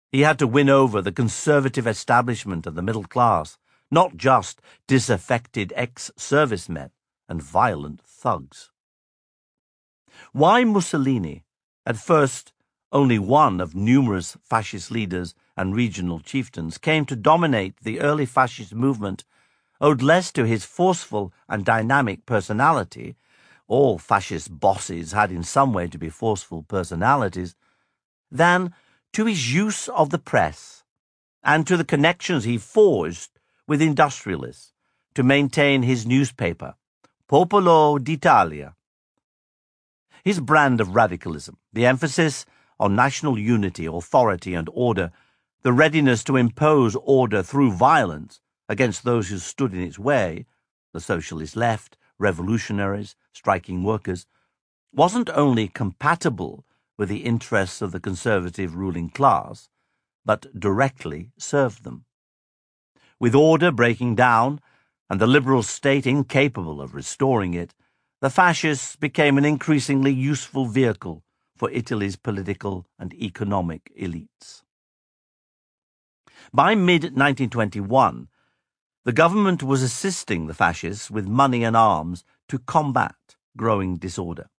He had to win over the conservative establishment of the middle class, not just disaffected ex-servicemen and violent thugs. Why Mussolini, at first only one of numerous fascist leaders and regional chieftains, came to dominate the early fascist movement owed less to his forceful and dynamic personality — all fascist bosses had in some way to be forceful personalities — than to his use of the press and to the connections he forged with industrialists to maintain his newspaper, Popolo d'Italia. His brand of radicalism, the emphasis on national unity, authority, and order, the readiness to impose order through violence against those who stood in its way, the socialist left, revolutionaries, striking workers, wasn't only compatible with the interests of the conservative ruling class, but directly served them. With order breaking down and the liberal state incapable of restoring it, the fascists became an increasingly useful vehicle for Italy's political and economic elites. By mid-1921, the government was assisting the fascists with money and arms to combat growing disorder.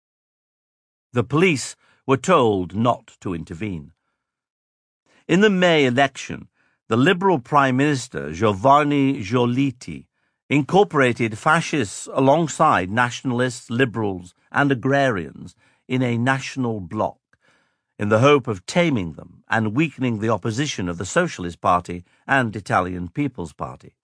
The police were told not to intervene. In the May election, the Liberal Prime Minister Giovanni Giolitti incorporated fascists alongside nationalists, liberals, and agrarians in a national bloc, in the hope of taming them and weakening the opposition of the Socialist Party and Italian People's Party.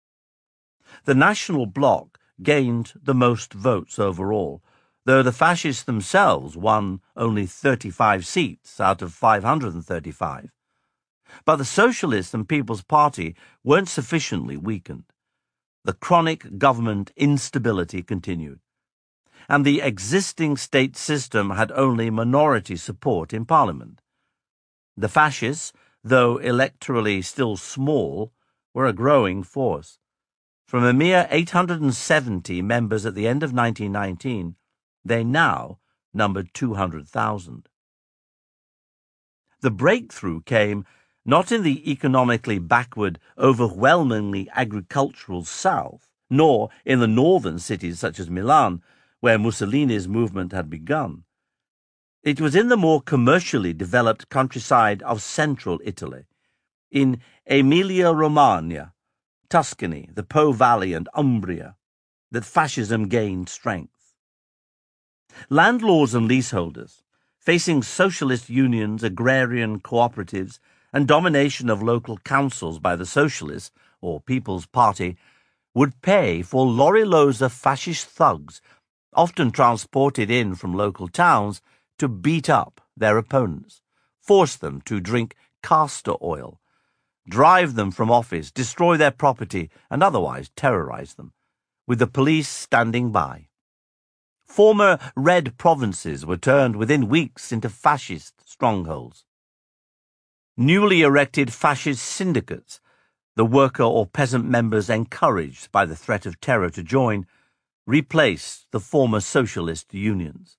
The national bloc gained the most votes overall, though the fascists themselves won only 35 seats out of 535. But the Socialists and People's Party weren't sufficiently weakened. The chronic government instability continued, and the existing state system had only minority support in Parliament. The fascists, though electorally still small, were a growing force. From a mere 870 members at the end of 1919, they now numbered 200,000. The breakthrough came not in the economically backward, overwhelmingly agricultural South, nor in the northern cities such as Milan, where Mussolini's movement had begun. It was in the more commercially developed countryside of central Italy, in Emilia-Romagna, Tuscany, the Po Valley, and Umbria, that fascism gained strength. Landlords and leaseholders, facing socialist unions, agrarian cooperatives, and domination of local councils by the Socialists, or People's Party, would pay for Lorilosa fascist thugs, often transported in from local towns, to beat up their opponents, force them to drink castor oil, drive them from office, destroy their property, and otherwise terrorize them, with the police standing by. Former red provinces were turned within weeks into fascist strongholds. Newly erected fascist syndicates, the worker or peasant members encouraged by the threat of terror to join, replaced the former socialist unions.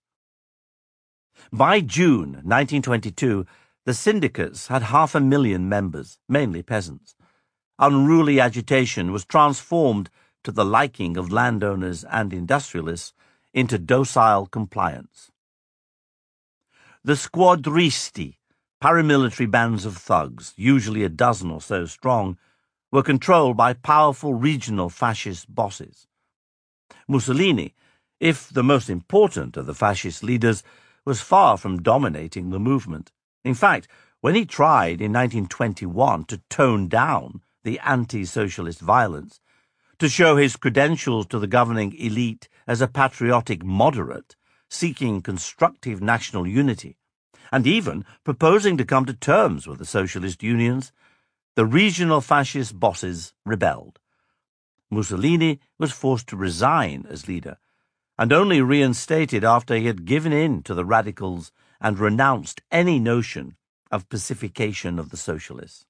By June 1922, the syndicates had 500,000 members, mainly peasants. Unruly agitation was transformed to the liking of landowners and industrialists into docile compliance. The squadristi, paramilitary bands of thugs, usually a dozen or so strong, were controlled by powerful regional fascist bosses. Mussolini, if the most important of the fascist leaders, was far from dominating the movement. In fact, when he tried in 1921 to tone down the anti-socialist violence, to show his credentials to the governing elite as a patriotic moderate, seeking constructive national unity, and even proposing to come to terms with the socialist unions, the regional fascist bosses rebelled. Mussolini was forced to resign as leader, and only reinstated after he had given in to the radicals and renounced any notion of pacification of the socialists.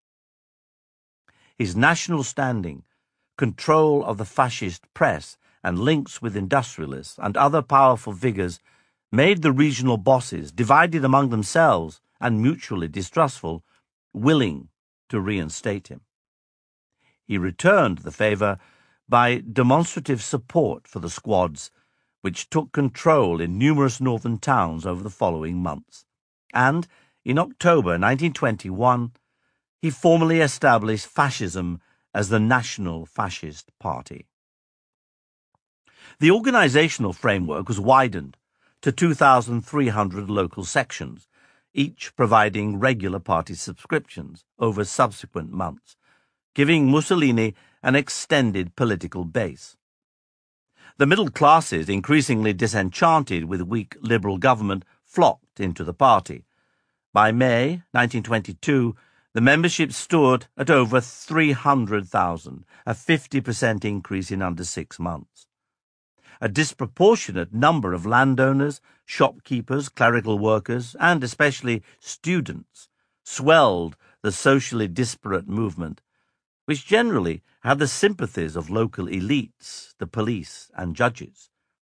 His national standing, control of the fascist press, and links with industrialists and other powerful figures made the regional bosses, divided among themselves and mutually distrustful, willing to reinstate him. He returned the favour by demonstrative support for the squads, which took control in numerous northern towns over the following months, and in October 1921 he formally established fascism as the National Fascist Party. The organisational framework was widened to 2,300 local sections, each providing regular party subscriptions over subsequent months, giving Mussolini an extended political base. The middle classes, increasingly disenchanted with weak liberal government, flocked into the party. By May 1922, the membership stood at over 300,000, a 50% increase in under 6 months. A disproportionate number of landowners, shopkeepers, clerical workers, and especially students swelled the socially disparate movement, which generally had the sympathies of local elites, the police, and judges.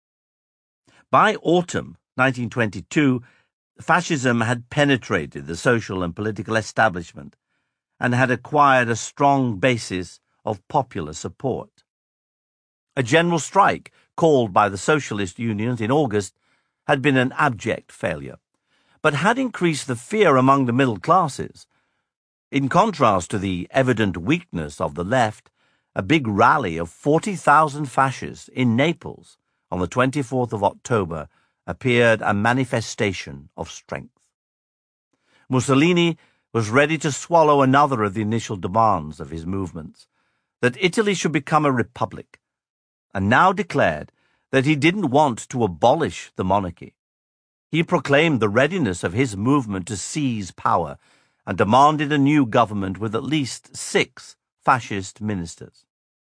By autumn 1922, fascism had penetrated the social and political establishment and had acquired a strong basis of popular support. A general strike called by the socialist unions in August had been an abject failure, but had increased the fear among the middle classes. In contrast to the evident weakness of the left, a big rally of 40,000 fascists in Naples on the 24th of October appeared a manifestation of strength. Mussolini was ready to swallow another of the initial demands of his movements, that Italy should become a republic, and now declared that he didn't want to abolish the monarchy. He proclaimed the readiness of his movement to seize power and demanded a new government with at least 6 fascist ministers.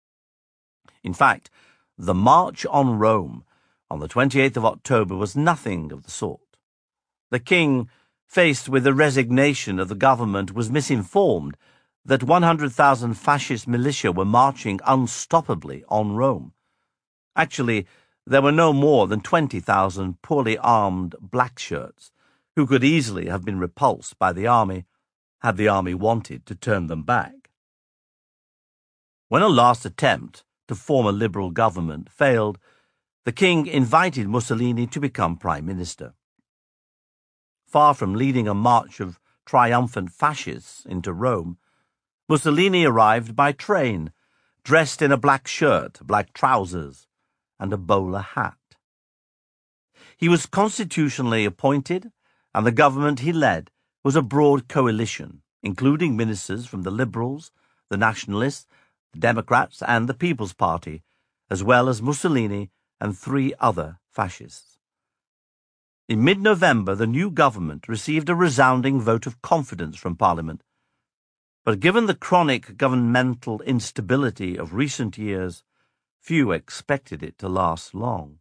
In fact, the March on Rome on the 28th of October was nothing of the sort. The king, faced with the resignation of the government, was misinformed that 100,000 fascist militia were marching unstoppably on Rome. Actually, there were no more than 20,000 poorly armed blackshirts who could easily have been repulsed by the army had the army wanted to turn them back. When a last attempt to form a liberal government failed, the king invited Mussolini to become prime minister. Far from leading a march of triumphant fascists into Rome, Mussolini arrived by train, dressed in a black shirt, black trousers, and a bowler hat. He was constitutionally appointed, and the government he led was a broad coalition, including ministers from the Liberals, the Nationalists, the Democrats, and the People's Party, as well as Mussolini and 3 other fascists. In mid-November, the new government received a resounding vote of confidence from Parliament, but given the chronic governmental instability of recent years, few expected it to last long.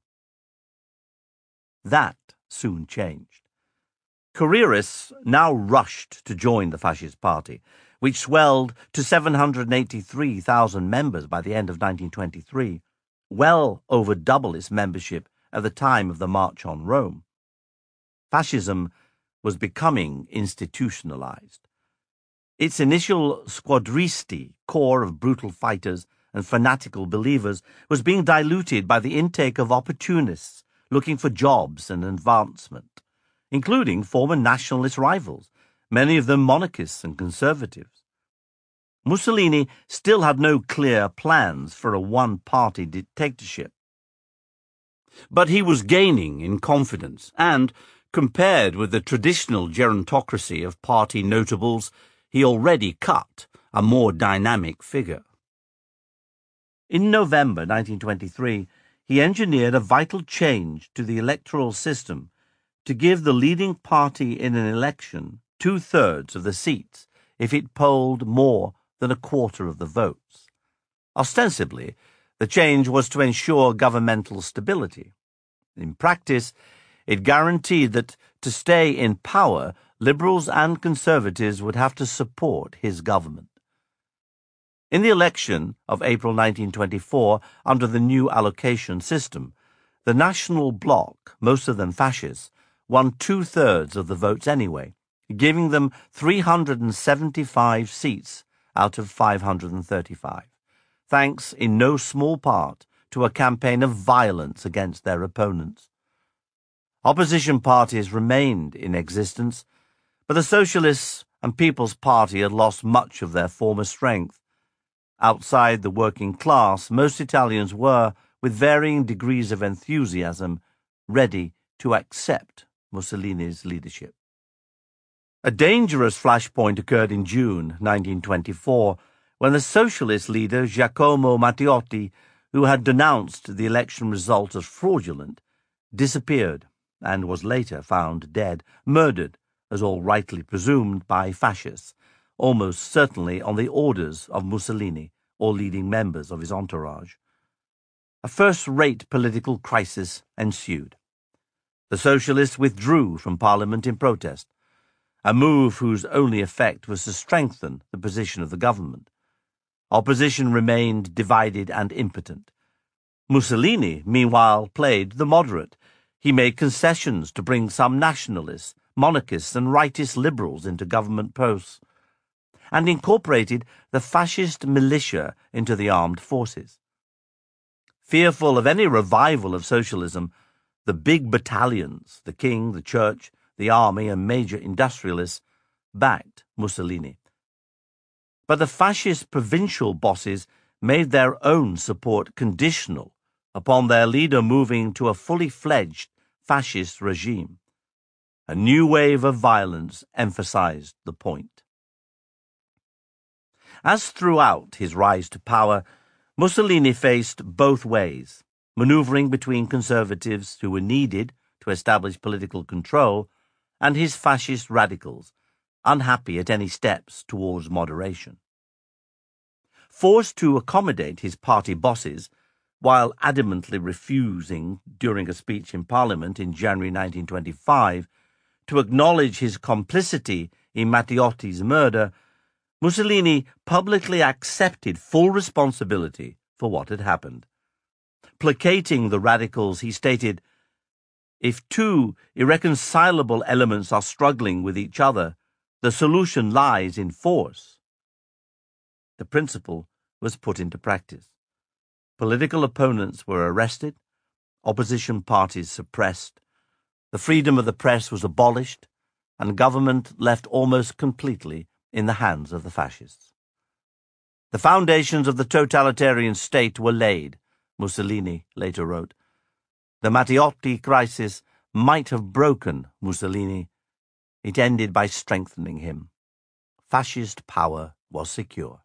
That soon changed. Careerists now rushed to join the Fascist Party, which swelled to 783,000 members by the end of 1923, well over double its membership at the time of the March on Rome. Fascism was becoming institutionalized. Its initial squadristi, corps of brutal fighters and fanatical believers, was being diluted by the intake of opportunists looking for jobs and advancement, including former nationalist rivals, many of them monarchists and conservatives. Mussolini still had no clear plans for a one-party dictatorship. But he was gaining in confidence, and, compared with the traditional gerontocracy of party notables, he already cut a more dynamic figure. In November 1923, he engineered a vital change to the electoral system to give the leading party in an election 2/3 of the seats if it polled more than a quarter of the votes. Ostensibly, the change was to ensure governmental stability. In practice, it guaranteed that to stay in power, liberals and conservatives would have to support his government. In the election of April 1924, under the new allocation system, the National Bloc, most of them fascists, won 2/3 of the votes anyway, giving them 375 seats out of 535, thanks in no small part to a campaign of violence against their opponents. Opposition parties remained in existence, but the Socialists and People's Party had lost much of their former strength. Outside the working class, most Italians were, with varying degrees of enthusiasm, ready to accept Mussolini's leadership. A dangerous flashpoint occurred in June 1924, when the socialist leader Giacomo Matteotti, who had denounced the election result as fraudulent, disappeared and was later found dead, murdered, as all rightly presumed, by fascists, almost certainly on the orders of Mussolini or leading members of his entourage. A first-rate political crisis ensued. The socialists withdrew from Parliament in protest, a move whose only effect was to strengthen the position of the government. Opposition remained divided and impotent. Mussolini, meanwhile, played the moderate. He made concessions to bring some nationalists, monarchists and rightist liberals into government posts, and incorporated the fascist militia into the armed forces. Fearful of any revival of socialism, the big battalions, the king, the church, the army and major industrialists, backed Mussolini. But the fascist provincial bosses made their own support conditional upon their leader moving to a fully fledged fascist regime. A new wave of violence emphasized the point. As throughout his rise to power, Mussolini faced both ways, maneuvering between conservatives who were needed to establish political control and his fascist radicals, unhappy at any steps towards moderation. Forced to accommodate his party bosses, while adamantly refusing, during a speech in Parliament in January 1925, to acknowledge his complicity in Matteotti's murder, Mussolini publicly accepted full responsibility for what had happened. Placating the radicals, he stated, "If two irreconcilable elements are struggling with each other, the solution lies in force." The principle was put into practice. Political opponents were arrested, opposition parties suppressed, the freedom of the press was abolished, and government left almost completely in the hands of the fascists. The foundations of the totalitarian state were laid, Mussolini later wrote. The Matteotti crisis might have broken Mussolini. It ended by strengthening him. Fascist power was secure.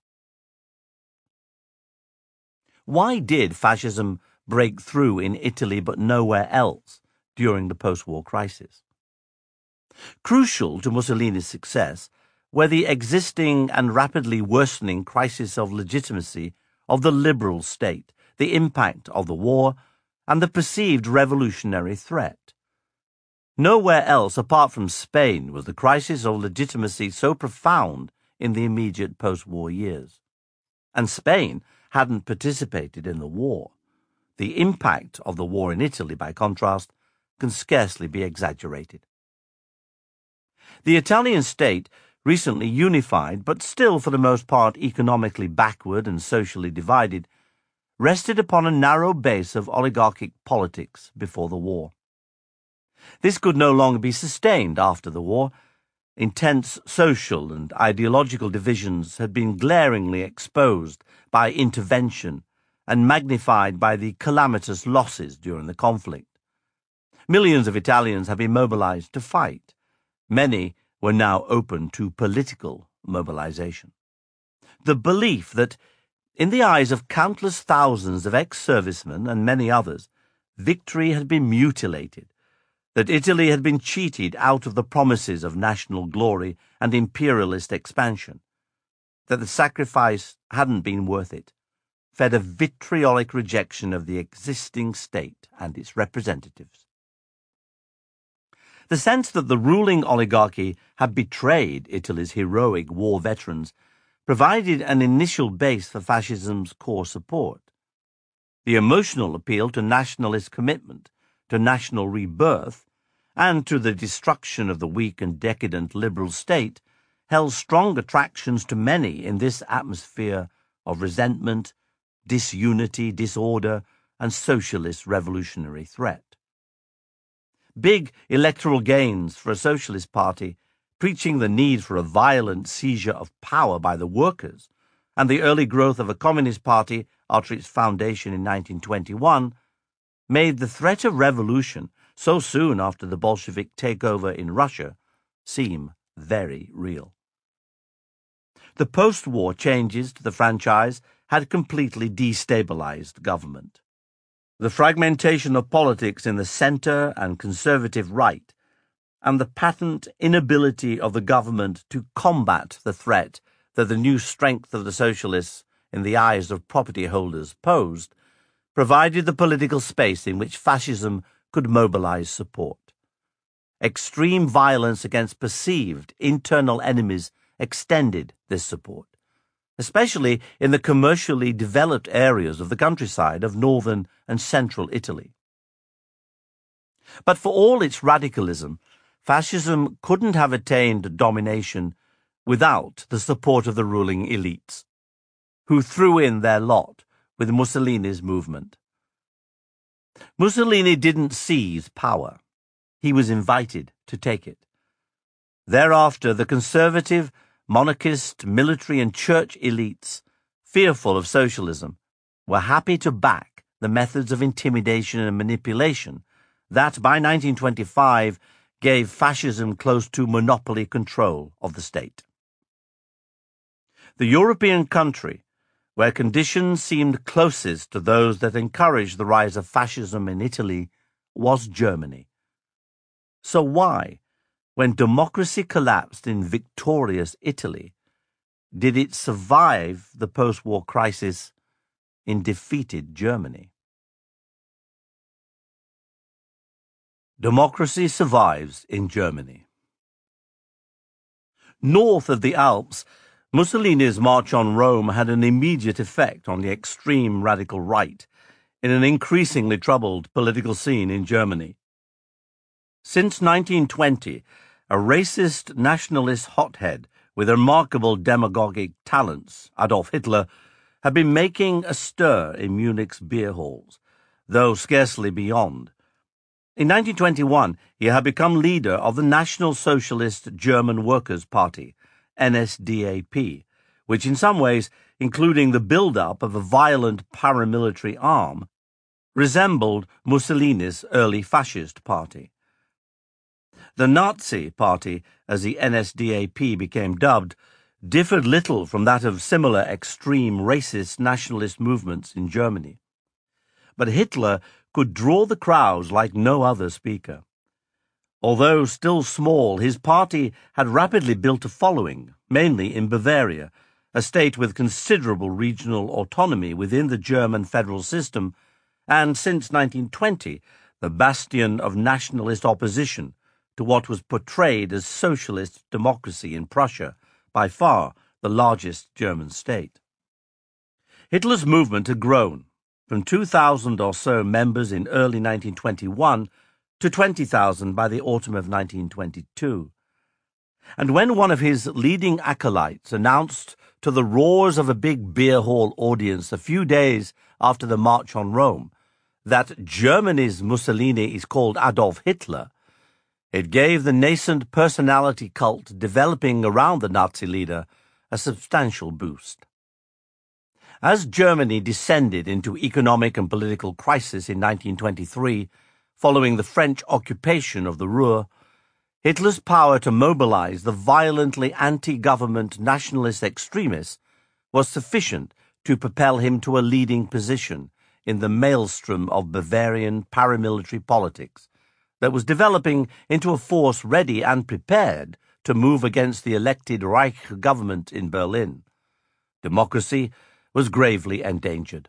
Why did fascism break through in Italy but nowhere else during the post-war crisis? Crucial to Mussolini's success were the existing and rapidly worsening crisis of legitimacy of the liberal state, the impact of the war, and the perceived revolutionary threat. Nowhere else apart from Spain was the crisis of legitimacy so profound in the immediate post-war years. And Spain hadn't participated in the war. The impact of the war in Italy, by contrast, can scarcely be exaggerated. The Italian state, recently unified but still for the most part economically backward and socially divided, rested upon a narrow base of oligarchic politics before the war. This could no longer be sustained after the war. Intense social and ideological divisions had been glaringly exposed by intervention and magnified by the calamitous losses during the conflict. Millions of Italians had been mobilized to fight. Many were now open to political mobilization. The belief that, in the eyes of countless thousands of ex-servicemen and many others, victory had been mutilated, that Italy had been cheated out of the promises of national glory and imperialist expansion, that the sacrifice hadn't been worth it, fed a vitriolic rejection of the existing state and its representatives. The sense that the ruling oligarchy had betrayed Italy's heroic war veterans provided an initial base for fascism's core support. The emotional appeal to nationalist commitment, to national rebirth, and to the destruction of the weak and decadent liberal state, held strong attractions to many in this atmosphere of resentment, disunity, disorder, and socialist revolutionary threat. Big electoral gains for a socialist party, preaching the need for a violent seizure of power by the workers, and the early growth of a communist party after its foundation in 1921, made the threat of revolution so soon after the Bolshevik takeover in Russia seem very real. The post-war changes to the franchise had completely destabilized government. The fragmentation of politics in the center and conservative right, and the patent inability of the government to combat the threat that the new strength of the socialists in the eyes of property holders posed, provided the political space in which fascism could mobilize support. Extreme violence against perceived internal enemies extended this support, especially in the commercially developed areas of the countryside of northern and central Italy. But for all its radicalism, fascism couldn't have attained domination without the support of the ruling elites, who threw in their lot with Mussolini's movement. Mussolini didn't seize power. He was invited to take it. Thereafter, the conservative, monarchist, military and church elites, fearful of socialism, were happy to back the methods of intimidation and manipulation that, by 1925, gave fascism close to monopoly control of the state. The European country where conditions seemed closest to those that encouraged the rise of fascism in Italy was Germany. So why, when democracy collapsed in victorious Italy, did it survive the post-war crisis in defeated Germany? Democracy survives in Germany. North of the Alps, Mussolini's march on Rome had an immediate effect on the extreme radical right in an increasingly troubled political scene in Germany. Since 1920, a racist nationalist hothead with remarkable demagogic talents, Adolf Hitler, had been making a stir in Munich's beer halls, though scarcely beyond. In 1921, he had become leader of the National Socialist German Workers' Party, NSDAP, which in some ways, including the build-up of a violent paramilitary arm, resembled Mussolini's early fascist party. The Nazi Party, as the NSDAP became dubbed, differed little from that of similar extreme racist nationalist movements in Germany. But Hitler could draw the crowds like no other speaker. Although still small, his party had rapidly built a following, mainly in Bavaria, a state with considerable regional autonomy within the German federal system, and since 1920, the bastion of nationalist opposition to what was portrayed as socialist democracy in Prussia, by far the largest German state. Hitler's movement had grown from 2,000 or so members in early 1921 to 20,000 by the autumn of 1922. And when one of his leading acolytes announced to the roars of a big beer hall audience a few days after the March on Rome that Germany's Mussolini is called Adolf Hitler, it gave the nascent personality cult developing around the Nazi leader a substantial boost. As Germany descended into economic and political crisis in 1923, following the French occupation of the Ruhr, Hitler's power to mobilize the violently anti-government nationalist extremists was sufficient to propel him to a leading position in the maelstrom of Bavarian paramilitary politics that was developing into a force ready and prepared to move against the elected Reich government in Berlin. Democracy was gravely endangered.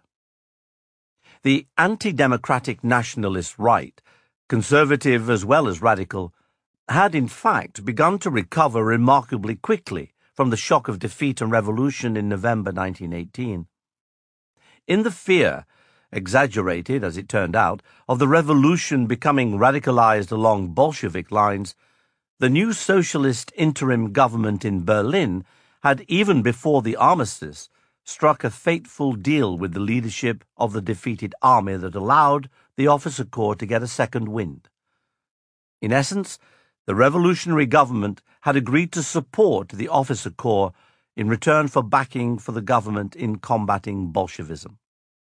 The anti-democratic nationalist right, conservative as well as radical, had in fact begun to recover remarkably quickly from the shock of defeat and revolution in November 1918. In the fear exaggerated as it turned out, of the revolution becoming radicalized along Bolshevik lines, the new socialist interim government in Berlin had, even before the armistice, struck a fateful deal with the leadership of the defeated army that allowed the officer corps to get a second wind. In essence, the revolutionary government had agreed to support the officer corps in return for backing for the government in combating Bolshevism.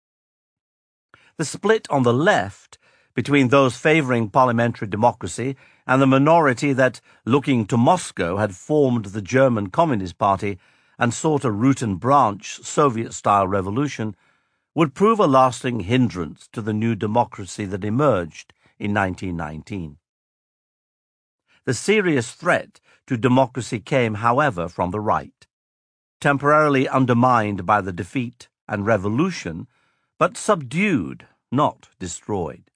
The split on the left between those favoring parliamentary democracy and the minority that, looking to Moscow, had formed the German Communist Party and sought a root and branch Soviet-style revolution, would prove a lasting hindrance to the new democracy that emerged in 1919. The serious threat to democracy came, however, from the right, temporarily undermined by the defeat and revolution, but subdued, not destroyed.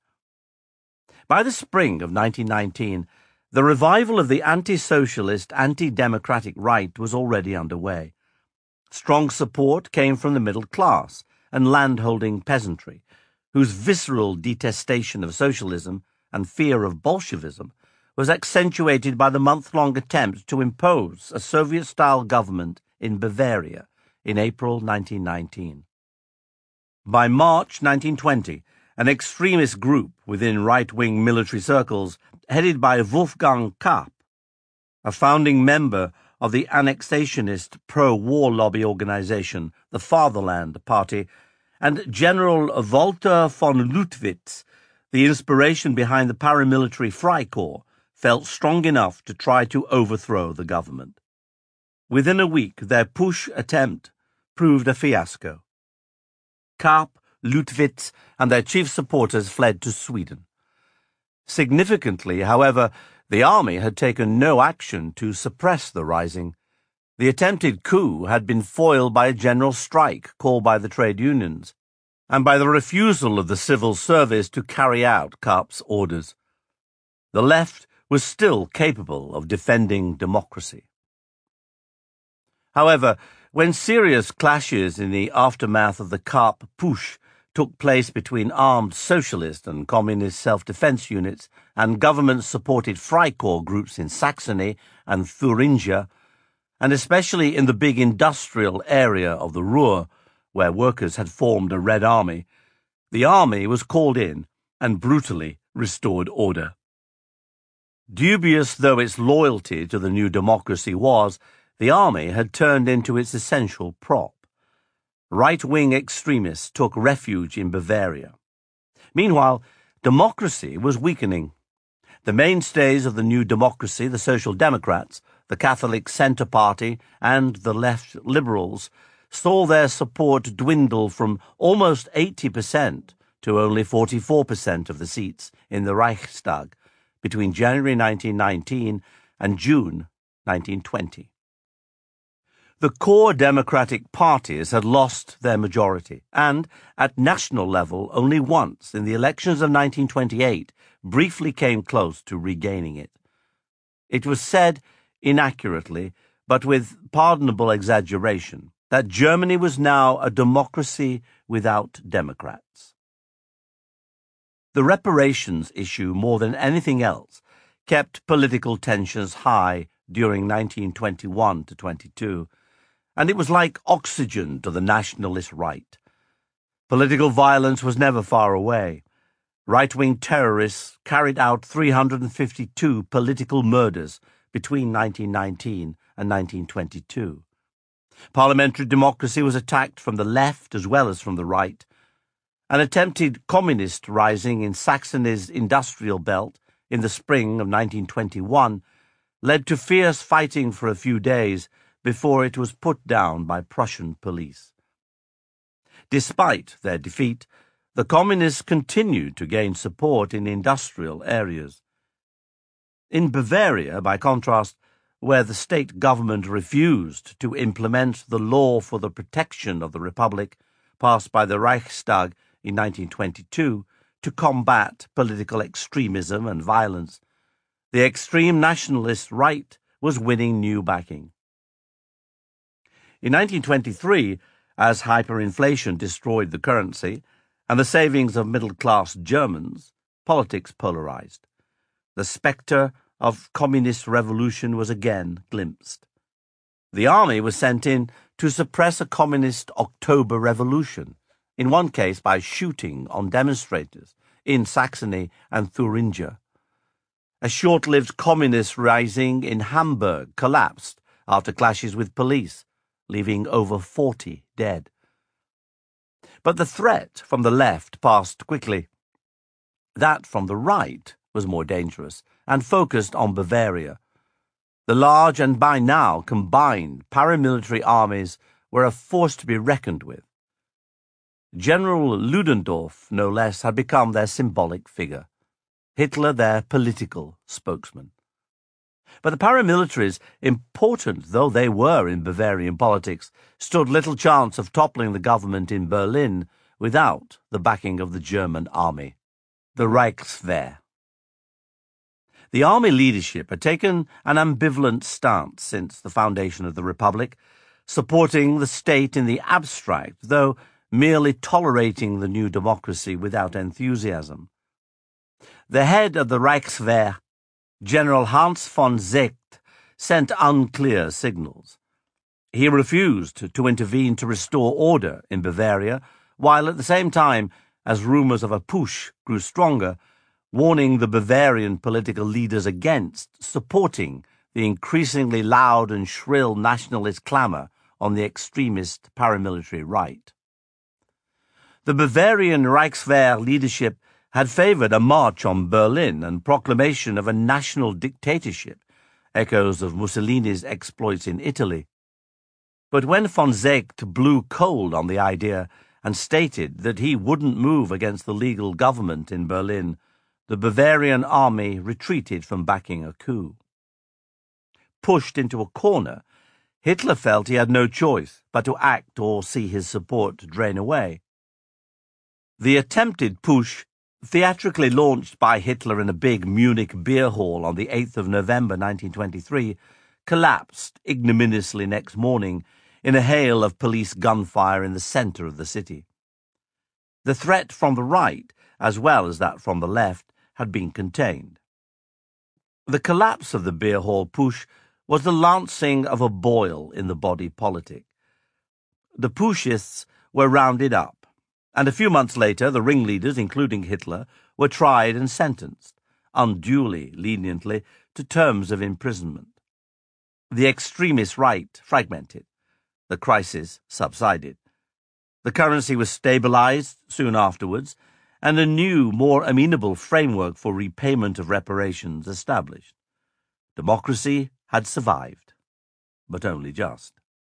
By the spring of 1919, the revival of the anti-socialist, anti-democratic right was already underway. Strong support came from the middle class and landholding peasantry, whose visceral detestation of socialism and fear of Bolshevism was accentuated by the month-long attempt to impose a Soviet-style government in Bavaria in April 1919. By March 1920, an extremist group within right-wing military circles, headed by Wolfgang Kapp, a founding member of the annexationist pro-war lobby organization, the Fatherland Party, and General Walter von Lüttwitz, the inspiration behind the paramilitary Freikorps, felt strong enough to try to overthrow the government. Within a week, their push attempt proved a fiasco. Kapp, Lüttwitz, and their chief supporters fled to Sweden. Significantly, however, the army had taken no action to suppress the rising. The attempted coup had been foiled by a general strike called by the trade unions, and by the refusal of the civil service to carry out Kapp's orders. The left was still capable of defending democracy. However, when serious clashes in the aftermath of the Kapp push took place between armed socialist and communist self-defense units and government-supported Freikorps groups in Saxony and Thuringia, and especially in the big industrial area of the Ruhr, where workers had formed a Red Army, the army was called in and brutally restored order. Dubious though its loyalty to the new democracy was, the army had turned into its essential prop. Right-wing extremists took refuge in Bavaria. Meanwhile, democracy was weakening. The mainstays of the new democracy, the Social Democrats, the Catholic Centre Party, and the left liberals, saw their support dwindle from almost 80% to only 44% of the seats in the Reichstag between January 1919 and June 1920. The core democratic parties had lost their majority, and, at national level, only once, in the elections of 1928, briefly came close to regaining it. It was said, inaccurately, but with pardonable exaggeration, that Germany was now a democracy without Democrats. The reparations issue, more than anything else, kept political tensions high during 1921 to 22, and it was like oxygen to the nationalist right. Political violence was never far away. Right-wing terrorists carried out 352 political murders between 1919 and 1922. Parliamentary democracy was attacked from the left as well as from the right. An attempted communist rising in Saxony's industrial belt in the spring of 1921 led to fierce fighting for a few days before it was put down by Prussian police. Despite their defeat, the communists continued to gain support in industrial areas. In Bavaria, by contrast, where the state government refused to implement the law for the protection of the Republic passed by the Reichstag in 1922 to combat political extremism and violence, the extreme nationalist right was winning new backing. In 1923, as hyperinflation destroyed the currency, and the savings of middle-class Germans, politics polarized. The spectre of communist revolution was again glimpsed. The army was sent in to suppress a communist October revolution, in one case by shooting on demonstrators in Saxony and Thuringia. A short-lived communist rising in Hamburg collapsed after clashes with police, leaving over 40 dead. But the threat from the left passed quickly. That from the right was more dangerous and focused on Bavaria. The large and by now combined paramilitary armies were a force to be reckoned with. General Ludendorff, no less, had become their symbolic figure, Hitler their political spokesman. But the paramilitaries, important though they were in Bavarian politics, stood little chance of toppling the government in Berlin without the backing of the German army, the Reichswehr. The army leadership had taken an ambivalent stance since the foundation of the Republic, supporting the state in the abstract, though merely tolerating the new democracy without enthusiasm. The head of the Reichswehr, General Hans von Seeckt, sent unclear signals. He refused to intervene to restore order in Bavaria, while at the same time, as rumours of a putsch grew stronger, warning the Bavarian political leaders against supporting the increasingly loud and shrill nationalist clamour on the extremist paramilitary right. The Bavarian Reichswehr leadership had favoured a march on Berlin and proclamation of a national dictatorship, echoes of Mussolini's exploits in Italy. But when von Seeckt blew cold on the idea and stated that he wouldn't move against the legal government in Berlin, the Bavarian army retreated from backing a coup. Pushed into a corner, Hitler felt he had no choice but to act or see his support drain away. The attempted putsch, theatrically launched by Hitler in a big Munich beer hall on the 8th of November 1923, collapsed ignominiously next morning in a hail of police gunfire in the centre of the city. The threat from the right, as well as that from the left, had been contained. The collapse of the beer hall putsch was the lancing of a boil in the body politic. The putschists were rounded up, and a few months later the ringleaders, including Hitler, were tried and sentenced, unduly leniently, to terms of imprisonment. The extremist right fragmented. The crisis subsided. The currency was stabilized soon afterwards, and a new, more amenable framework for repayment of reparations established. Democracy had survived, but only just.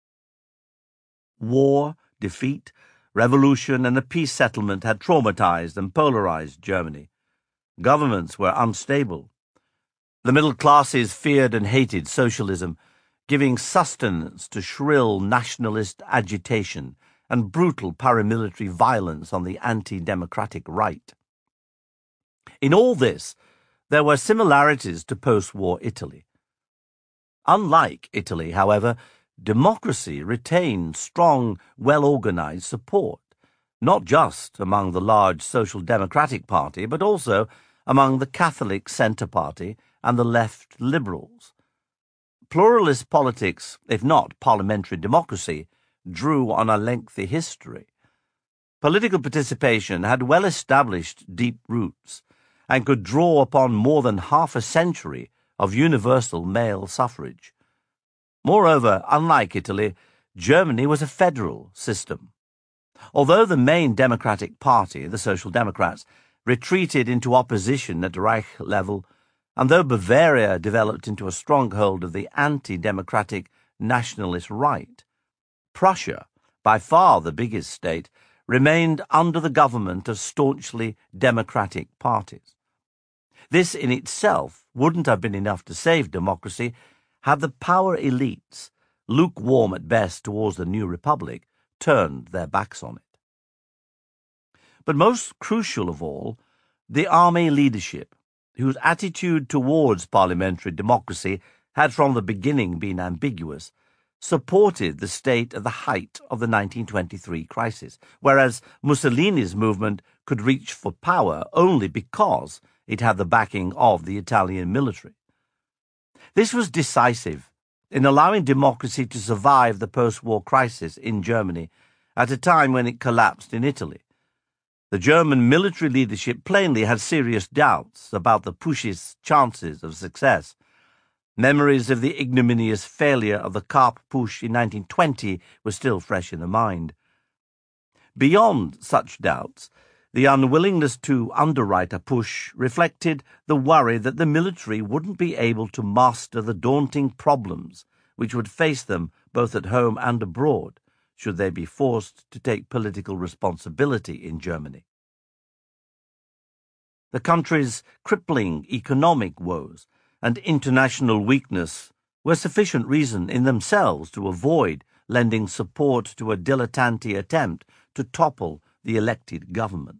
War, defeat, revolution, and a peace settlement had traumatized and polarized Germany. Governments were unstable. The middle classes feared and hated socialism, giving sustenance to shrill nationalist agitation and brutal paramilitary violence on the anti-democratic right. In all this, there were similarities to post-war Italy. Unlike Italy, however, democracy retained strong, well-organized support, not just among the large Social Democratic Party, but also among the Catholic Centre Party and the left liberals. Pluralist politics, if not parliamentary democracy, drew on a lengthy history. Political participation had well-established deep roots and could draw upon more than half a century of universal male suffrage. Moreover, unlike Italy, Germany was a federal system. Although the main Democratic Party, the Social Democrats, retreated into opposition at Reich level, and though Bavaria developed into a stronghold of the anti-democratic nationalist right, Prussia, by far the biggest state, remained under the government of staunchly democratic parties. This in itself wouldn't have been enough to save democracy had the power elites, lukewarm at best towards the new republic, turned their backs on it. But most crucial of all, the army leadership, whose attitude towards parliamentary democracy had from the beginning been ambiguous, supported the state at the height of the 1923 crisis, whereas Mussolini's movement could reach for power only because it had the backing of the Italian military. This was decisive in allowing democracy to survive the post-war crisis in Germany at a time when it collapsed in Italy. The German military leadership plainly had serious doubts about the Push's chances of success. Memories of the ignominious failure of the Kapp Push in 1920 were still fresh in the mind. Beyond such doubts, the unwillingness to underwrite a push reflected the worry that the military wouldn't be able to master the daunting problems which would face them both at home and abroad, should they be forced to take political responsibility in Germany. The country's crippling economic woes and international weakness were sufficient reason in themselves to avoid lending support to a dilettante attempt to topple the elected government.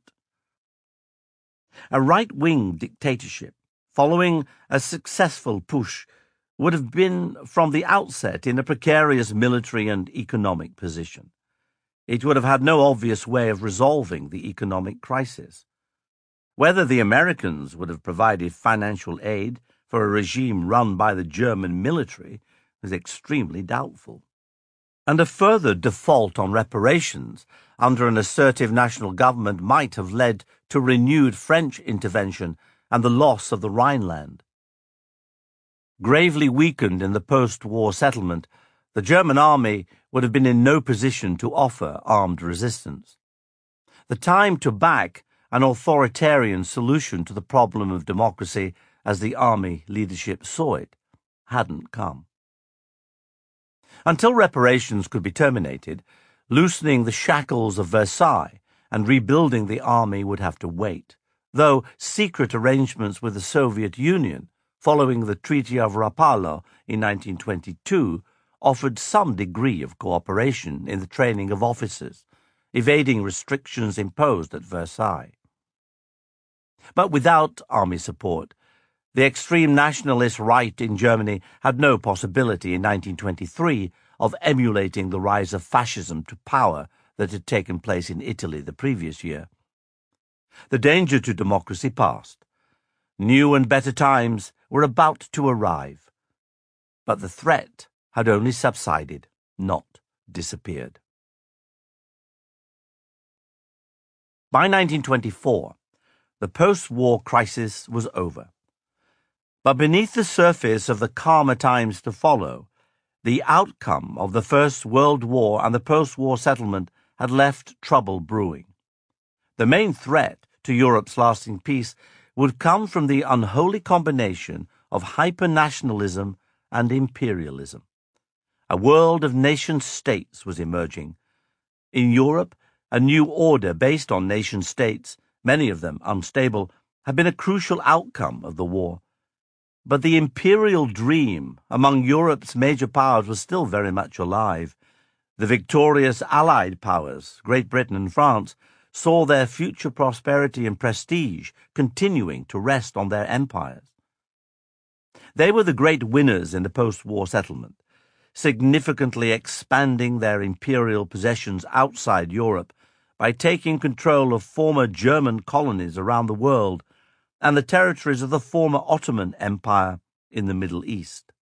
A right-wing dictatorship following a successful push would have been from the outset in a precarious military and economic position. It would have had no obvious way of resolving the economic crisis. Whether the Americans would have provided financial aid for a regime run by the German military was extremely doubtful. And a further default on reparations under an assertive national government might have led to renewed French intervention and the loss of the Rhineland. Gravely weakened in the post-war settlement, the German army would have been in no position to offer armed resistance. The time to back an authoritarian solution to the problem of democracy, as the army leadership saw it, hadn't come. Until reparations could be terminated, loosening the shackles of Versailles and rebuilding the army would have to wait, though secret arrangements with the Soviet Union, following the Treaty of Rapallo in 1922, offered some degree of cooperation in the training of officers, evading restrictions imposed at Versailles. But without army support, the extreme nationalist right in Germany had no possibility in 1923 of emulating the rise of fascism to power that had taken place in Italy the previous year. The danger to democracy passed. New and better times were about to arrive. But the threat had only subsided, not disappeared. By 1924, the post-war crisis was over. But beneath the surface of the calmer times to follow, the outcome of the First World War and the post-war settlement had left trouble brewing. The main threat to Europe's lasting peace would come from the unholy combination of hyper-nationalism and imperialism. A world of nation-states was emerging. In Europe, a new order based on nation-states, many of them unstable, had been a crucial outcome of the war. But the imperial dream among Europe's major powers was still very much alive. The victorious Allied powers, Great Britain and France, saw their future prosperity and prestige continuing to rest on their empires. They were the great winners in the post-war settlement, significantly expanding their imperial possessions outside Europe by taking control of former German colonies around the world and the territories of the former Ottoman Empire in the Middle East.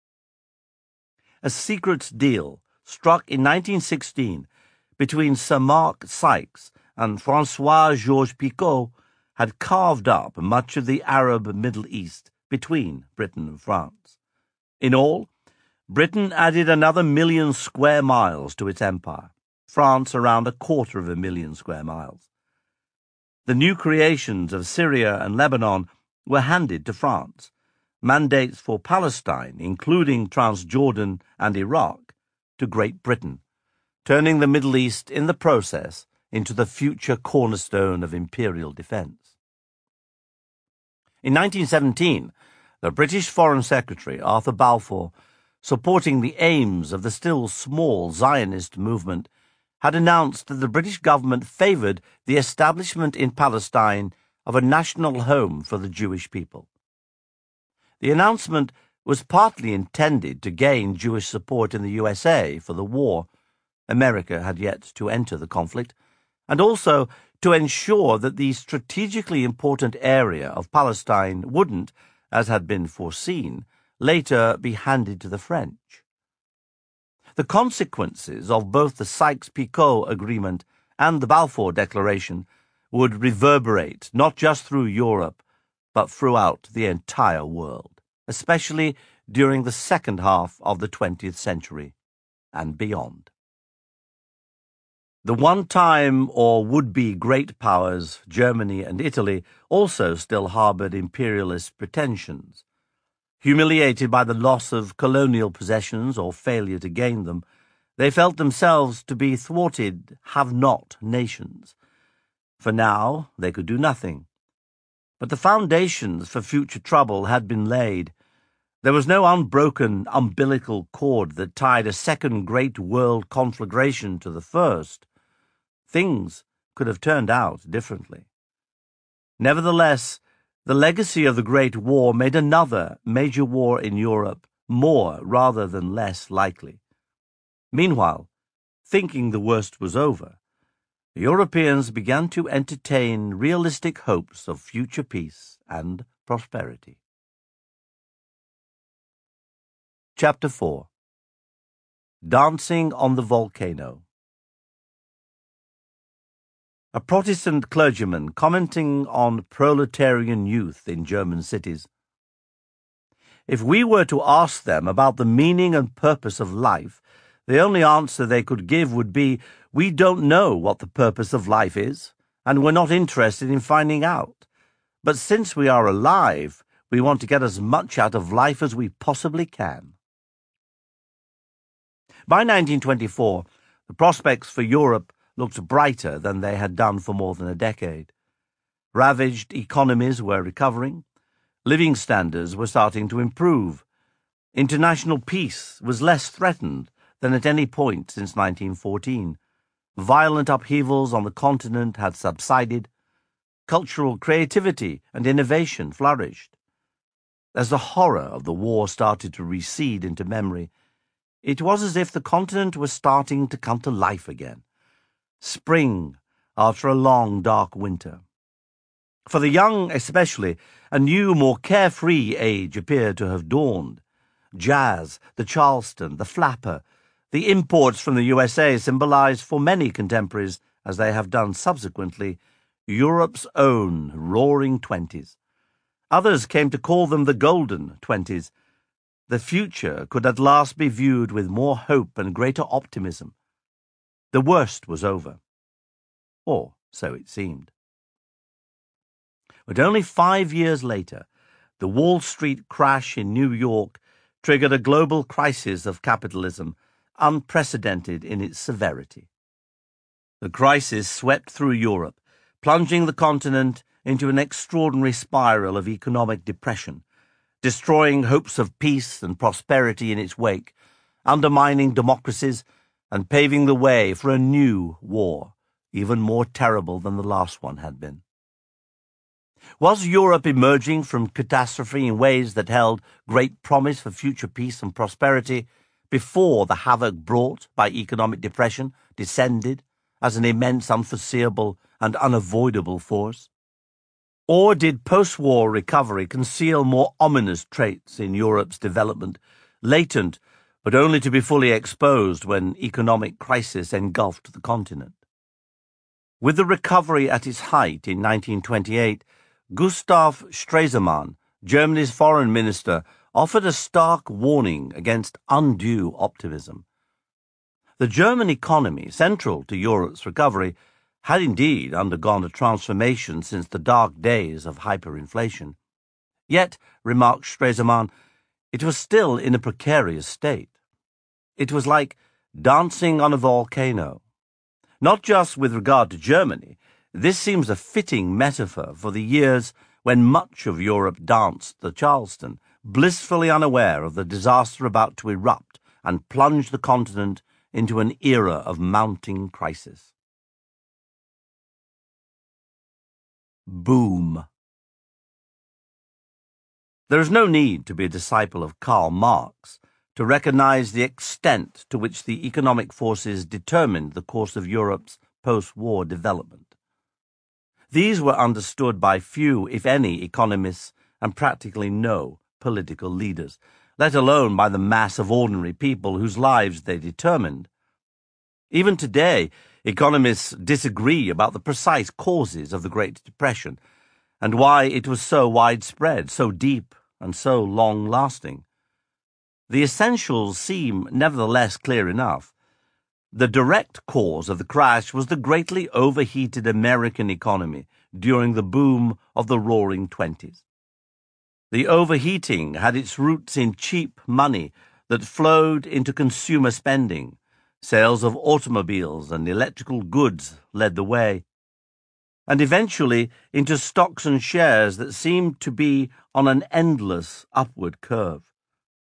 A secret deal struck in 1916 between Sir Mark Sykes and François-Georges Picot had carved up much of the Arab Middle East between Britain and France. In all, Britain added another 1 million square miles to its empire, France around 250,000 square miles. The new creations of Syria and Lebanon were handed to France. Mandates for Palestine, including Transjordan and Iraq, to Great Britain, turning the Middle East in the process into the future cornerstone of imperial defense. In 1917, the British Foreign Secretary, Arthur Balfour, supporting the aims of the still small Zionist movement, had announced that the British government favoured the establishment in Palestine of a national home for the Jewish people. The announcement was partly intended to gain Jewish support in the USA for the war. America had yet to enter the conflict, and also to ensure that the strategically important area of Palestine wouldn't, as had been foreseen, later be handed to the French. The consequences of both the Sykes-Picot Agreement and the Balfour Declaration would reverberate not just through Europe, but throughout the entire world, especially during the second half of the 20th century and beyond. The one-time or would-be great powers, Germany and Italy, also still harbored imperialist pretensions. Humiliated by the loss of colonial possessions or failure to gain them, they felt themselves to be thwarted have-not nations. For now, they could do nothing. But the foundations for future trouble had been laid. There was no unbroken umbilical cord that tied a second great world conflagration to the first. Things could have turned out differently. Nevertheless, the legacy of the Great War made another major war in Europe more rather than less likely. Meanwhile, thinking the worst was over, Europeans began to entertain realistic hopes of future peace and prosperity. Chapter 4. Dancing on the Volcano. A Protestant clergyman commenting on proletarian youth in German cities. If we were to ask them about the meaning and purpose of life, the only answer they could give would be, "We don't know what the purpose of life is, and we're not interested in finding out. But since we are alive, we want to get as much out of life as we possibly can." By 1924, the prospects for Europe looked brighter than they had done for more than a decade. Ravaged economies were recovering. Living standards were starting to improve. International peace was less threatened than at any point since 1914. Violent upheavals on the continent had subsided. Cultural creativity and innovation flourished. As the horror of the war started to recede into memory, it was as if the continent was starting to come to life again. Spring, after a long, dark winter. For the young especially, a new, more carefree age appeared to have dawned. Jazz, the Charleston, the flapper, the imports from the USA symbolized for many contemporaries, as they have done subsequently, Europe's own roaring 20s. Others came to call them the golden 20s. The future could at last be viewed with more hope and greater optimism. The worst was over. Or so it seemed. But only 5 years later, the Wall Street crash in New York triggered a global crisis of capitalism, unprecedented in its severity. The crisis swept through Europe, plunging the continent into an extraordinary spiral of economic depression, destroying hopes of peace and prosperity in its wake, undermining democracies, and paving the way for a new war, even more terrible than the last one had been. Was Europe emerging from catastrophe in ways that held great promise for future peace and prosperity before the havoc brought by economic depression descended as an immense, unforeseeable, and unavoidable force? Or did post-war recovery conceal more ominous traits in Europe's development, latent but only to be fully exposed when economic crisis engulfed the continent? With the recovery at its height in 1928, Gustav Stresemann, Germany's foreign minister, offered a stark warning against undue optimism. The German economy, central to Europe's recovery, had indeed undergone a transformation since the dark days of hyperinflation. Yet, remarked Stresemann, it was still in a precarious state. It was like dancing on a volcano. Not just with regard to Germany, this seems a fitting metaphor for the years when much of Europe danced the Charleston, blissfully unaware of the disaster about to erupt and plunge the continent into an era of mounting crisis. Boom. There is no need to be a disciple of Karl Marx to recognize the extent to which the economic forces determined the course of Europe's post-war development. These were understood by few, if any, economists and practically no political leaders, let alone by the mass of ordinary people whose lives they determined. Even today, economists disagree about the precise causes of the Great Depression and why it was so widespread, so deep, and so long-lasting. The essentials seem nevertheless clear enough. The direct cause of the crash was the greatly overheated American economy during the boom of the Roaring Twenties. The overheating had its roots in cheap money that flowed into consumer spending. Sales of automobiles and electrical goods led the way, and eventually into stocks and shares that seemed to be on an endless upward curve.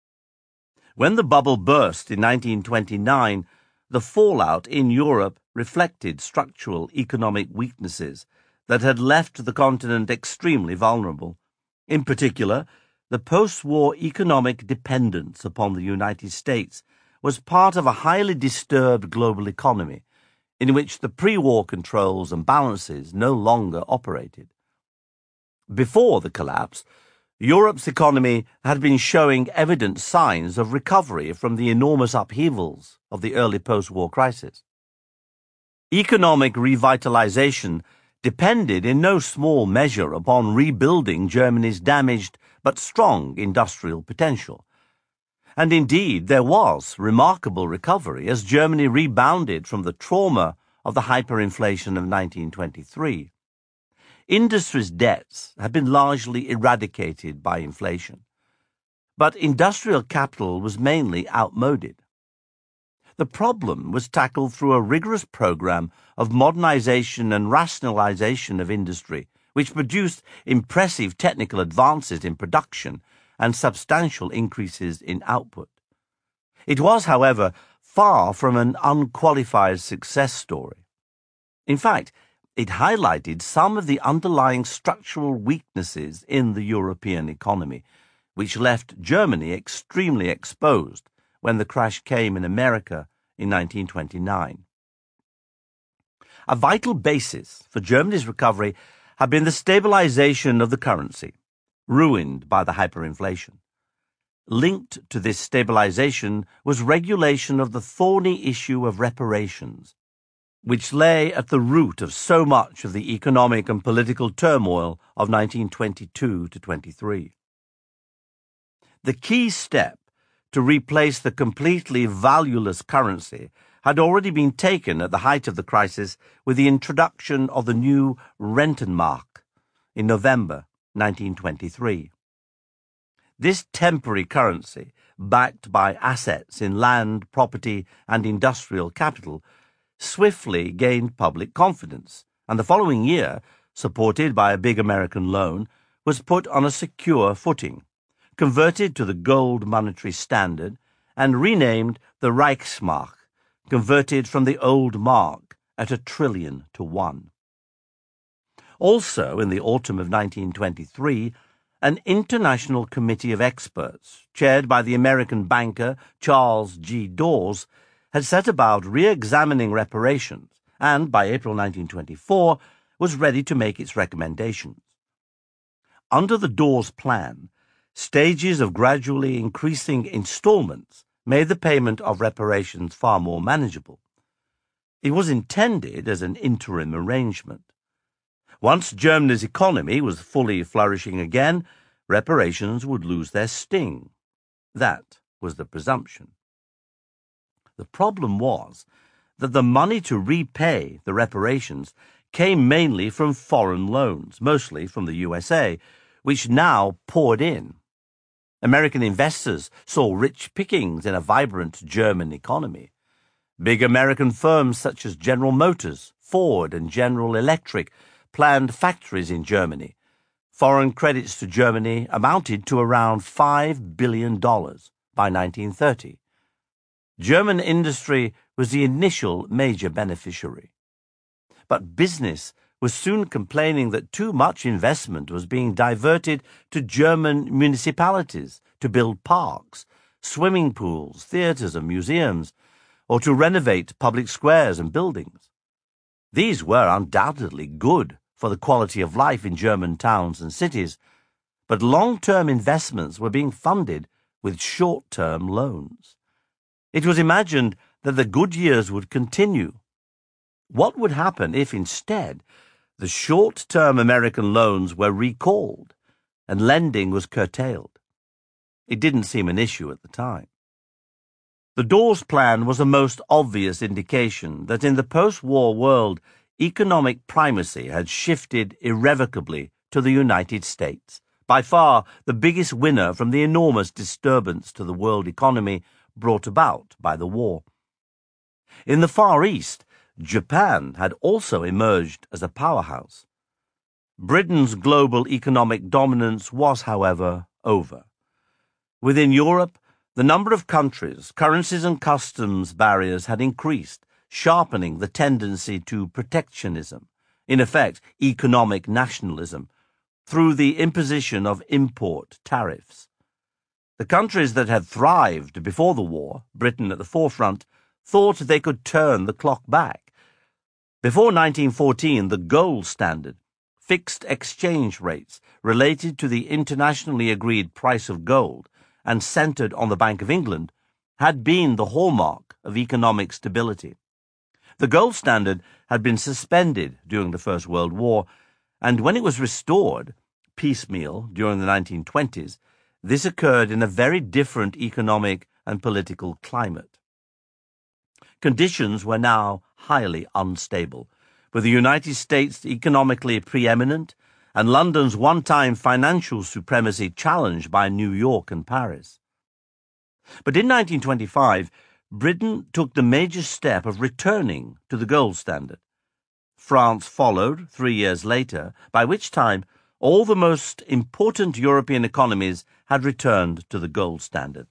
When the bubble burst in 1929, the fallout in Europe reflected structural economic weaknesses that had left the continent extremely vulnerable. In particular, the post-war economic dependence upon the United States was part of a highly disturbed global economy in which the pre-war controls and balances no longer operated. Before the collapse, Europe's economy had been showing evident signs of recovery from the enormous upheavals of the early post-war crisis. Economic revitalization depended in no small measure upon rebuilding Germany's damaged but strong industrial potential. And indeed, there was remarkable recovery as Germany rebounded from the trauma of the hyperinflation of 1923. Industry's debts had been largely eradicated by inflation, but industrial capital was mainly outmoded. The problem was tackled through a rigorous program of modernization and rationalization of industry, which produced impressive technical advances in production and substantial increases in output. It was, however, far from an unqualified success story. In fact, it highlighted some of the underlying structural weaknesses in the European economy, which left Germany extremely exposed when the crash came in America in 1929. A vital basis for Germany's recovery had been the stabilization of the currency, ruined by the hyperinflation. Linked to this stabilization was regulation of the thorny issue of reparations, which lay at the root of so much of the economic and political turmoil of 1922 to 23. The key step to replace the completely valueless currency had already been taken at the height of the crisis with the introduction of the new Rentenmark in November 1923. This temporary currency, backed by assets in land, property, and industrial capital, swiftly gained public confidence, and the following year, supported by a big American loan, was put on a secure footing, converted to the gold monetary standard, and renamed the Reichsmark, converted from the old mark at 1 trillion to 1. Also, in the autumn of 1923, an international committee of experts, chaired by the American banker Charles G. Dawes, had set about re-examining reparations and, by April 1924, was ready to make its recommendations. Under the Dawes plan, stages of gradually increasing installments made the payment of reparations far more manageable. It was intended as an interim arrangement. Once Germany's economy was fully flourishing again, reparations would lose their sting. That was the presumption. The problem was that the money to repay the reparations came mainly from foreign loans, mostly from the USA, which now poured in. American investors saw rich pickings in a vibrant German economy. Big American firms such as General Motors, Ford, and General Electric planned factories in Germany. Foreign credits to Germany amounted to around $5 billion by 1930. German industry was the initial major beneficiary. But business was soon complaining that too much investment was being diverted to German municipalities to build parks, swimming pools, theatres and museums, or to renovate public squares and buildings. These were undoubtedly good for the quality of life in German towns and cities, but long-term investments were being funded with short-term loans. It was imagined that the good years would continue. What would happen if, instead, the short-term American loans were recalled and lending was curtailed? It didn't seem an issue at the time. The Dawes Plan was a most obvious indication that in the post-war world, economic primacy had shifted irrevocably to the United States, by far the biggest winner from the enormous disturbance to the world economy brought about by the war. In the Far East, Japan had also emerged as a powerhouse. Britain's global economic dominance was, however, over. Within Europe, the number of countries, currencies and customs barriers had increased, sharpening the tendency to protectionism, in effect economic nationalism, through the imposition of import tariffs. The countries that had thrived before the war, Britain at the forefront, thought they could turn the clock back. Before 1914, the gold standard, fixed exchange rates related to the internationally agreed price of gold and centred on the Bank of England, had been the hallmark of economic stability. The gold standard had been suspended during the First World War, and when it was restored, piecemeal, during the 1920s, this occurred in a very different economic and political climate. Conditions were now highly unstable, with the United States economically preeminent and London's one-time financial supremacy challenged by New York and Paris. But in 1925, Britain took the major step of returning to the gold standard. France followed 3 years later, by which time all the most important European economies had returned to the gold standard.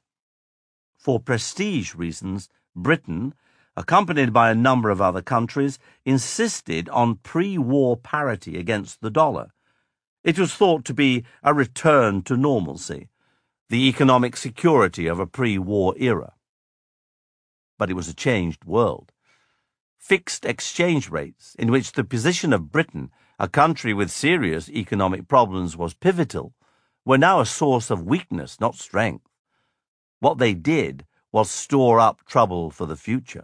For prestige reasons, Britain, accompanied by a number of other countries, insisted on pre-war parity against the dollar. It was thought to be a return to normalcy, the economic security of a pre-war era. But it was a changed world. Fixed exchange rates, in which the position of Britain, a country with serious economic problems, was pivotal, were now a source of weakness, not strength. What they did was store up trouble for the future.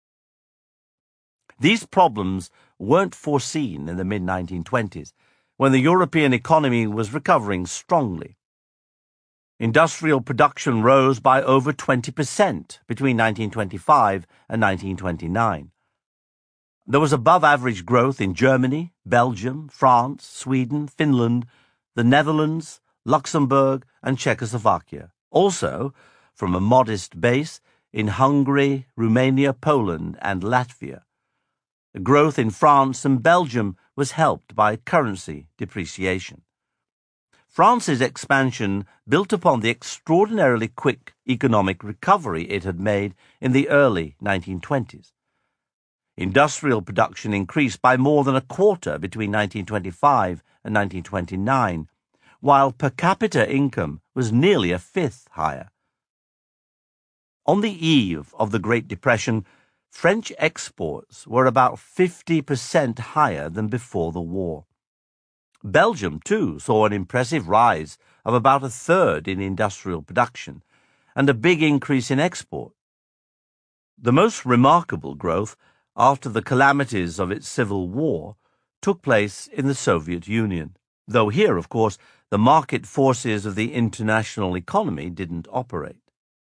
These problems weren't foreseen in the mid-1920s, when the European economy was recovering strongly. Industrial production rose by over 20% between 1925 and 1929. There was above-average growth in Germany, Belgium, France, Sweden, Finland, the Netherlands, Luxembourg, and Czechoslovakia. Also, from a modest base, in Hungary, Romania, Poland, and Latvia. The growth in France and Belgium was helped by currency depreciation. France's expansion built upon the extraordinarily quick economic recovery it had made in the early 1920s. Industrial production increased by more than a quarter between 1925 and 1929, while per capita income was nearly a fifth higher. On the eve of the Great Depression, French exports were about 50% higher than before the war. Belgium, too, saw an impressive rise of about a third in industrial production and a big increase in export. The most remarkable growth, after the calamities of its civil war, took place in the Soviet Union, though here, of course, the market forces of the international economy didn't operate.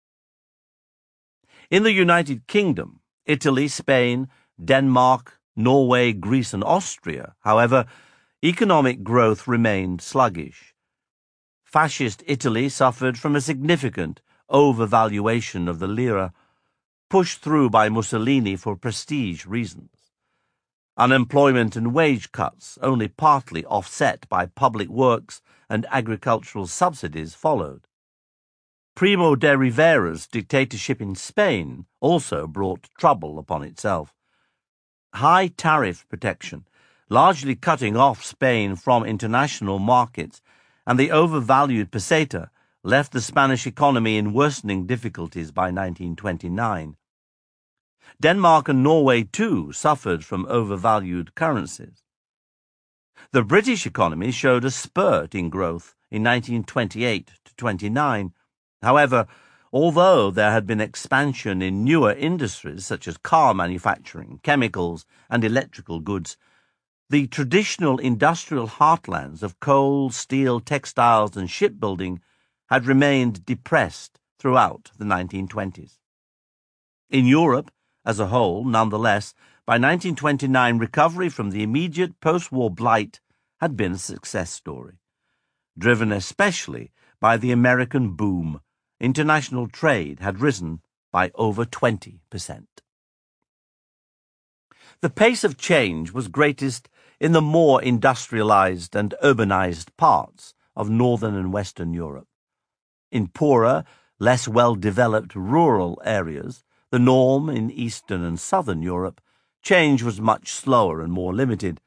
In the United Kingdom, Italy, Spain, Denmark, Norway, Greece, and Austria, however, economic growth remained sluggish. Fascist Italy suffered from a significant overvaluation of the lira, pushed through by Mussolini for prestige reasons. Unemployment and wage cuts, only partly offset by public works and agricultural subsidies, followed. Primo de Rivera's dictatorship in Spain also brought trouble upon itself. High tariff protection, largely cutting off Spain from international markets, and the overvalued peseta left the Spanish economy in worsening difficulties by 1929. Denmark and Norway, too, suffered from overvalued currencies. The British economy showed a spurt in growth in 1928 to 29. However, although there had been expansion in newer industries such as car manufacturing, chemicals, and electrical goods, the traditional industrial heartlands of coal, steel, textiles, and shipbuilding had remained depressed throughout the 1920s. In Europe as a whole, nonetheless, by 1929, recovery from the immediate post-war blight had been a success story, driven especially by the American boom. International trade had risen by over 20%. The pace of change was greatest in the more industrialized and urbanized parts of Northern and Western Europe. In poorer, less well-developed rural areas, the norm in Eastern and Southern Europe, change was much slower and more limited.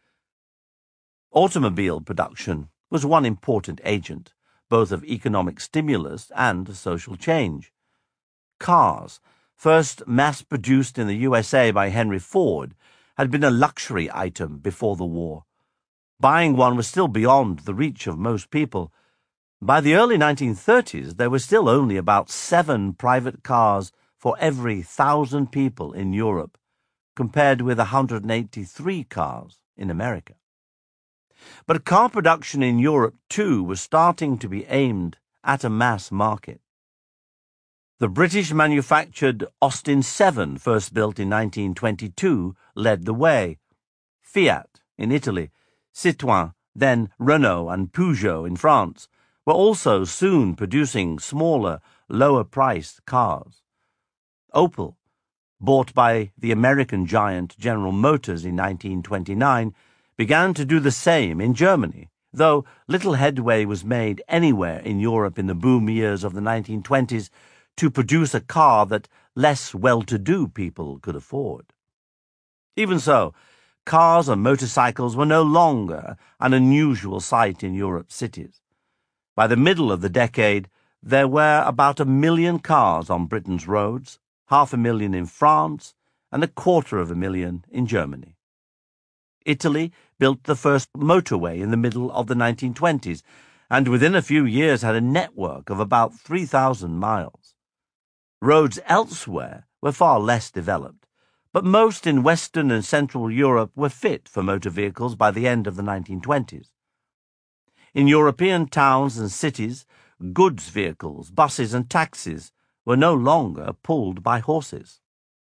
Automobile production was one important agent, both of economic stimulus and social change. Cars, first mass-produced in the USA by Henry Ford, had been a luxury item before the war. Buying one was still beyond the reach of most people. By the early 1930s, there were still only about 7 private cars for every 1,000 people in Europe, compared with 183 cars in America. But car production in Europe, too, was starting to be aimed at a mass market. The British-manufactured Austin 7, first built in 1922, led the way. Fiat in Italy, Citroën, then Renault and Peugeot in France, were also soon producing smaller, lower-priced cars. Opel, bought by the American giant General Motors in 1929, began to do the same in Germany, though little headway was made anywhere in Europe in the boom years of the 1920s to produce a car that less well-to-do people could afford. Even so, cars and motorcycles were no longer an unusual sight in Europe's cities. By the middle of the decade, there were about 1 million cars on Britain's roads, 500,000 in France, and 250,000 in Germany. Italy built the first motorway in the middle of the 1920s, and within a few years had a network of about 3,000 miles. Roads elsewhere were far less developed, but most in Western and Central Europe were fit for motor vehicles by the end of the 1920s. In European towns and cities, goods vehicles, buses and taxis were no longer pulled by horses.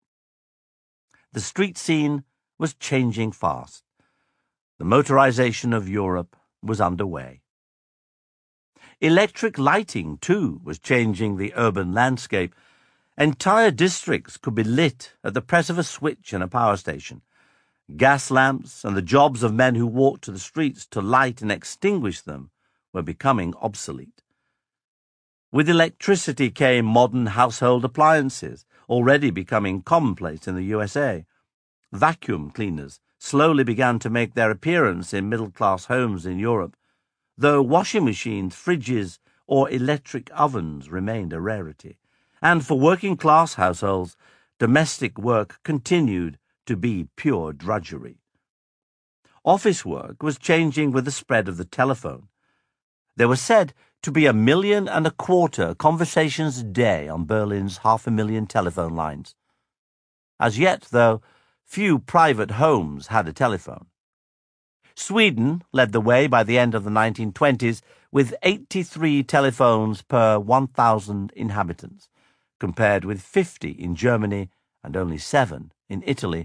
The street scene was changing fast. The motorization of Europe was underway. Electric lighting, too, was changing the urban landscape. Entire districts could be lit at the press of a switch in a power station. Gas lamps and the jobs of men who walked to the streets to light and extinguish them were becoming obsolete. With electricity came modern household appliances, already becoming commonplace in the USA. Vacuum cleaners slowly began to make their appearance in middle-class homes in Europe, though washing machines, fridges, or electric ovens remained a rarity. And for working-class households, domestic work continued to be pure drudgery. Office work was changing with the spread of the telephone. There were said to be 1.25 million conversations a day on Berlin's 500,000 telephone lines. As yet, though, few private homes had a telephone. Sweden led the way by the end of the 1920s with 83 telephones per 1,000 inhabitants, compared with 50 in Germany and only 7 in Italy.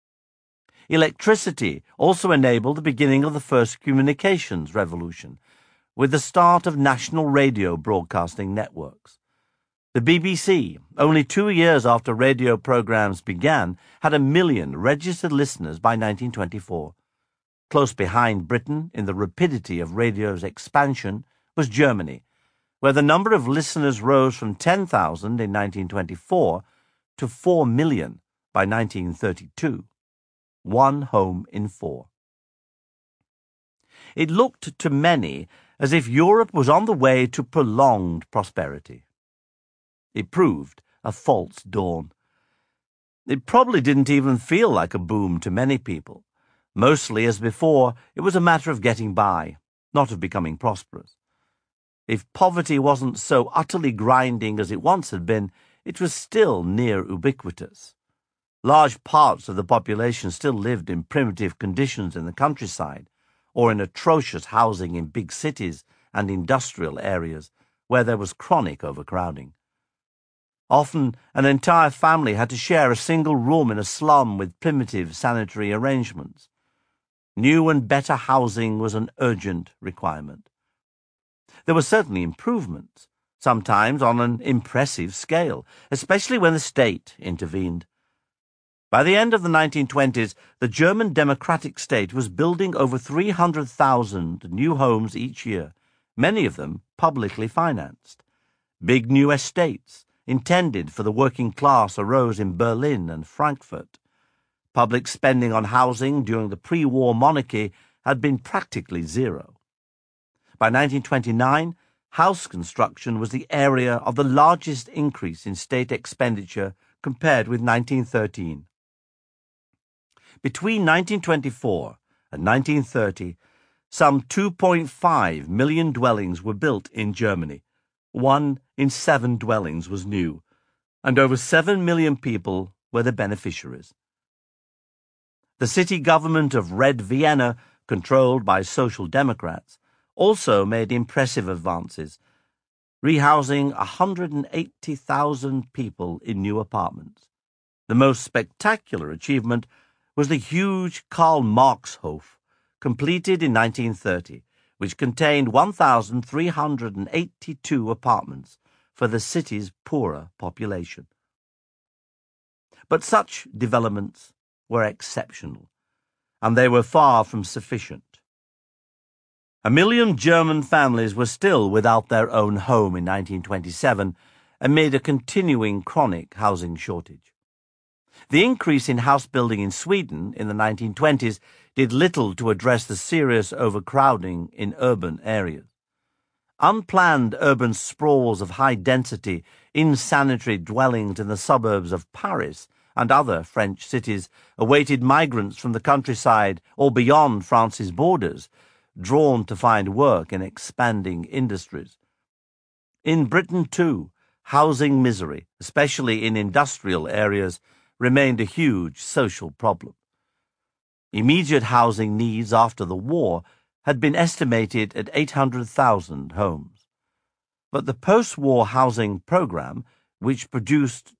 Electricity also enabled the beginning of the first communications revolution, with the start of national radio broadcasting networks. The BBC, only 2 years after radio programs began, had 1 million registered listeners by 1924. Close behind Britain in the rapidity of radio's expansion was Germany, where the number of listeners rose from 10,000 in 1924 to 4 million by 1932. 1 home in 4. It looked to many as if Europe was on the way to prolonged prosperity. It proved a false dawn. It probably didn't even feel like a boom to many people. Mostly, as before, it was a matter of getting by, not of becoming prosperous. If poverty wasn't so utterly grinding as it once had been, it was still near ubiquitous. Large parts of the population still lived in primitive conditions in the countryside, or in atrocious housing in big cities and industrial areas where there was chronic overcrowding. Often, an entire family had to share a single room in a slum with primitive sanitary arrangements. New and better housing was an urgent requirement. There were certainly improvements, sometimes on an impressive scale, especially when the state intervened. By the end of the 1920s, the German democratic state was building over 300,000 new homes each year, many of them publicly financed. Big new estates, intended for the working class, arose in Berlin and Frankfurt. Public spending on housing during the pre-war monarchy had been practically zero. By 1929, house construction was the area of the largest increase in state expenditure compared with 1913. Between 1924 and 1930, some 2.5 million dwellings were built in Germany. 1 in 7 dwellings was new, and over 7 million people were the beneficiaries. The city government of Red Vienna, controlled by Social Democrats, also made impressive advances, rehousing 180,000 people in new apartments. The most spectacular achievement was the huge Karl-Marx-Hof, completed in 1930, which contained 1,382 apartments for the city's poorer population. But such developments were exceptional, and they were far from sufficient. 1 million German families were still without their own home in 1927 amid a continuing chronic housing shortage. The increase in house building in Sweden in the 1920s did little to address the serious overcrowding in urban areas. Unplanned urban sprawls of high-density, insanitary dwellings in the suburbs of Paris and other French cities awaited migrants from the countryside or beyond France's borders, drawn to find work in expanding industries. In Britain, too, housing misery, especially in industrial areas, remained a huge social problem. Immediate housing needs after the war had been estimated at 800,000 homes. But the post-war housing program, which produced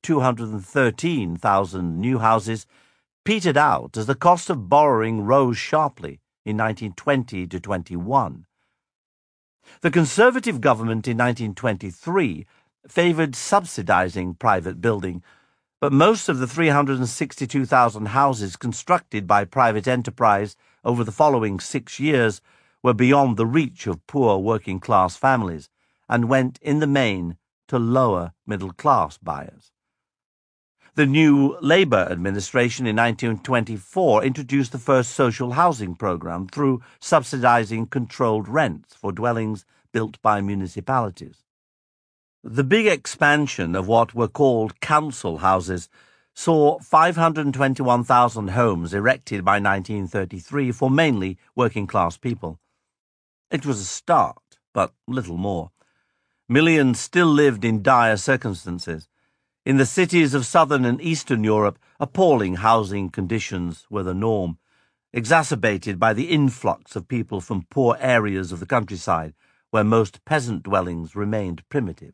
213,000 new houses, petered out as the cost of borrowing rose sharply in 1920 to 21. The Conservative government in 1923 favored subsidizing private building, but most of the 362,000 houses constructed by private enterprise over the following 6 years were beyond the reach of poor working-class families and went in the main to lower middle-class buyers. The new Labour administration in 1924 introduced the first social housing program through subsidizing controlled rents for dwellings built by municipalities. The big expansion of what were called council houses saw 521,000 homes erected by 1933 for mainly working-class people. It was a start, but little more. Millions still lived in dire circumstances. In the cities of southern and eastern Europe, appalling housing conditions were the norm, exacerbated by the influx of people from poor areas of the countryside, where most peasant dwellings remained primitive.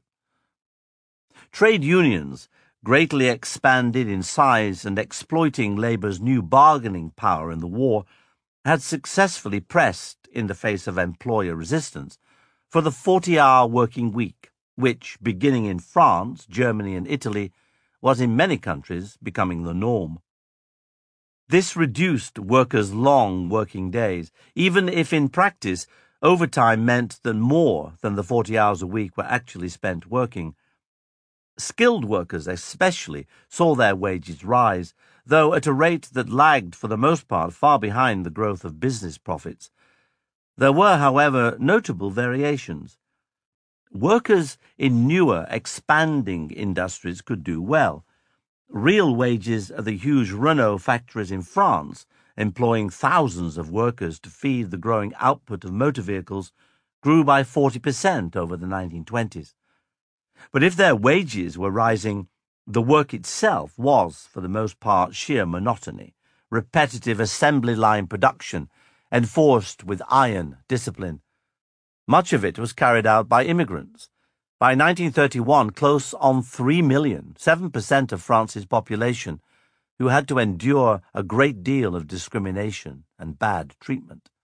Trade unions, greatly expanded in size and exploiting labour's new bargaining power in the war, had successfully pressed, in the face of employer resistance, for the 40-hour working week, which, beginning in France, Germany and Italy, was in many countries becoming the norm. This reduced workers' long working days, even if in practice overtime meant that more than the 40 hours a week were actually spent working. Skilled workers especially saw their wages rise, though at a rate that lagged for the most part far behind the growth of business profits. There were, however, notable variations. Workers in newer, expanding industries could do well. Real wages at the huge Renault factories in France, employing thousands of workers to feed the growing output of motor vehicles, grew by 40% over the 1920s. But if their wages were rising, the work itself was, for the most part, sheer monotony, repetitive assembly line production, enforced with iron discipline. Much of it was carried out by immigrants. By 1931, close on 3 million, 7% of France's population, who had to endure a great deal of discrimination and bad treatment.